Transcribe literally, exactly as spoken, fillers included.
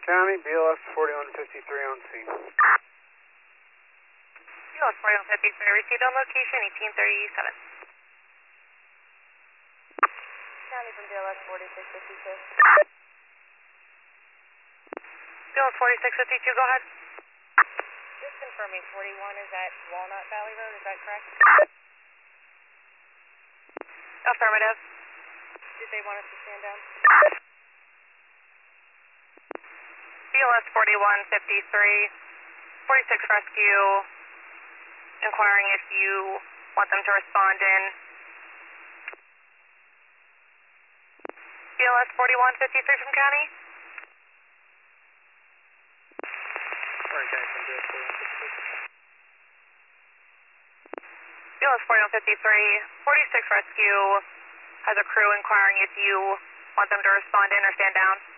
County, B L S forty-one fifty-three on scene. B L S forty-one fifty-three, received on location eighteen thirty-seven. County from B L S forty-six fifty-two. B L S forty-six fifty-two, go ahead. Just confirming, forty-one is at Walnut Valley Road, is that correct? Affirmative. Did they want us to stand down? B L S forty-one fifty-three, forty-six Rescue, inquiring if you want them to respond in. B L S forty-one fifty-three from County. Right, guys, from B L S forty-one fifty-three. B L S forty-one fifty-three, forty-six Rescue has a crew inquiring if you want them to respond in or stand down.